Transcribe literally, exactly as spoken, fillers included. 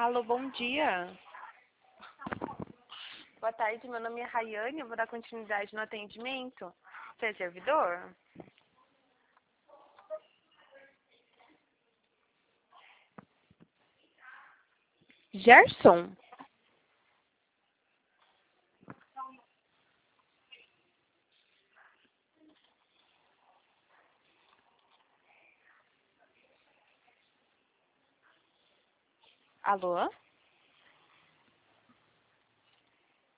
Alô, bom dia. Boa tarde, meu nome é Rayane, eu vou dar continuidade no atendimento. Você é servidor? Gerson? Alô?